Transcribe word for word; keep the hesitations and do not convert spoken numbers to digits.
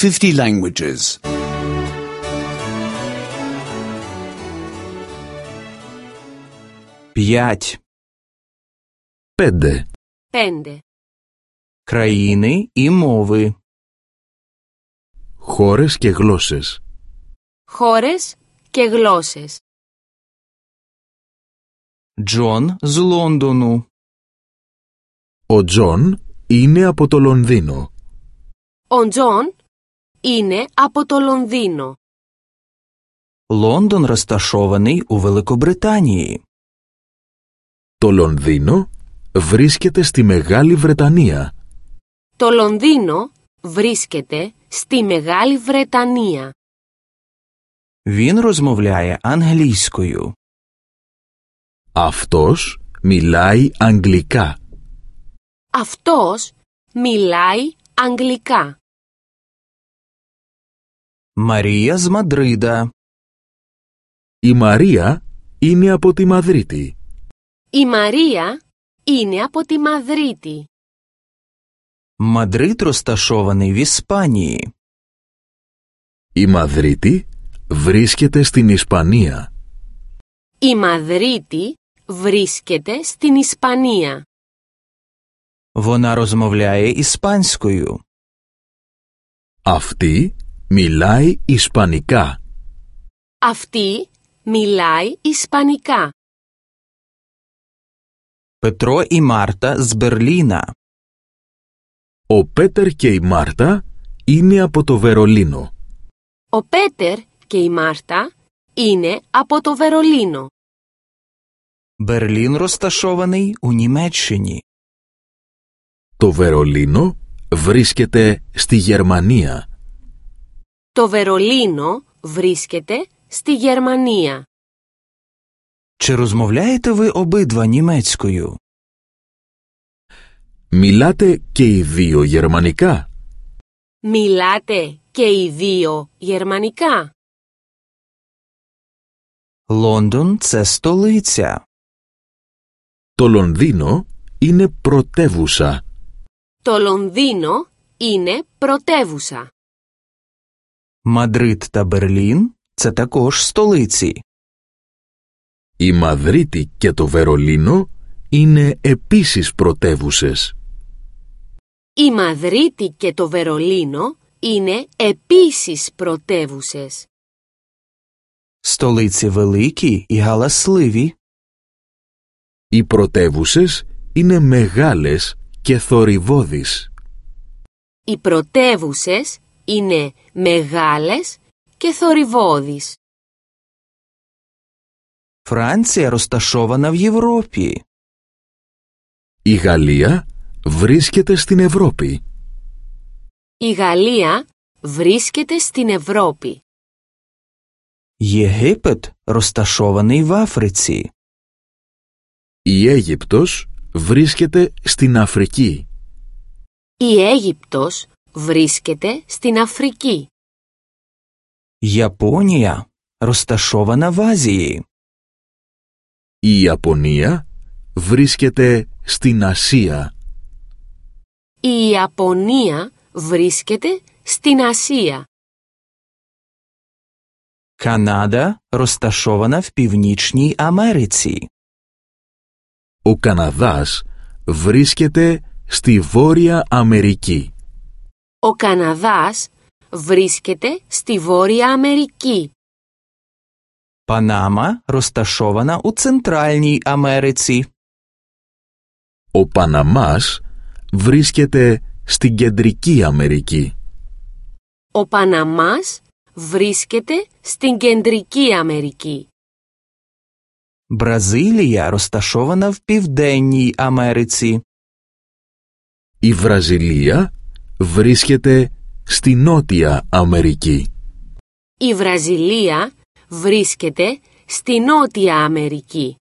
fifty languages. П'ять. Πέντε. Πέντε. Країни і мови. Χώρες και γλώσσες. Χώρες και γλώσσες. Джон з Лондону. Ο Τζον είναι από το Λονδίνο. Ο Τζον είναι από το Λονδίνο. Лондон розташований у Великобританії. Το Λονδίνο βρίσκεται στη Μεγάλη Βρετανία. Το Λονδίνο βρίσκεται στη Μεγάλη Βρετανία. Він розмовляє англійською. Αυτός μιλάει αγγλικά. Αυτός μιλάει αγγλικά. Марія з Мадрида. Η Μαρία είναι από τη Μαδρίτη. Η Μαρία είναι από τη Μαδρίτη. Мадрид розташований в Іспанії. Η Μαδρίτη βρίσκεται στην Ισπανία. Η Μαδρίτη βρίσκεται στην Ισπανία. Вона розмовляє іспанською. Αυτή μιλάει Ισπανικά. Αυτή μιλάει Ισπανικά. Петро і Марта з Берліна. Ο Πέτερ και η Μάρτα είναι από το Βερολίνο. Ο Πέτερ και η Μάρτα είναι από το Βερολίνο. Берлін розташований у Німеччині. Το Βερολίνο βρίσκεται στη Γερμανία. Το Βερολίνο βρίσκεται στη Γερμανία. Чи розмовляєте ви обидва німецькою? Μιλάτε και οι δύο γερμανικά. Μιλάτε και οι δύο γερμανικά. Лондон – це столиця. Το Λονδίνο είναι πρωτεύουσα. Το Λονδίνο είναι πρωτεύουσα. Мадрид та Берлін – це також столиці. Η Μαδρίτη και το Βερολίνο είναι επίσης πρωτεύουσες. Η Μαδρίτη και το Βερολίνο είναι επίσης πρωτεύουσες. Столиці великі і галасливі. Οι πρωτεύουσες είναι μεγάλες και θορυβώδεις. Οι πρωτεύουσες είναι μεγάλες και θορυβώδεις. Франція розташована в Європі. Η Γαλλία βρίσκεται στην Ευρώπη. Η Γαλλία βρίσκεται στην Ευρώπη. Єгипет розташований в Африці. Η Αίγυπτος βρίσκεται στην Αφρική. Η Αίγυπτος βρίσκεται στην Αφρική. Японія розташована в Азії. Η Ιαπωνία βρίσκεται στην Ασία. Η Ιαπωνία βρίσκεται στην Ασία. Канада розташована в Північній Америці. Ο Καναδάς βρίσκεται στη Βόρεια Αμερική. Ο Καναδάς βρίσκεται στη Βόρεια Αμερική. Панама розташована у Центральній Америці. Ο Παναμάς βρίσκεται στην Κεντρική Αμερική. Ο Παναμάς βρίσκεται στην Κεντρική Αμερική. Бразилія розташована в Південній Америці. Η Βραζιλία βρίσκεται στη Νότια Αμερική. Η Βραζιλία βρίσκεται στη Νότια Αμερική.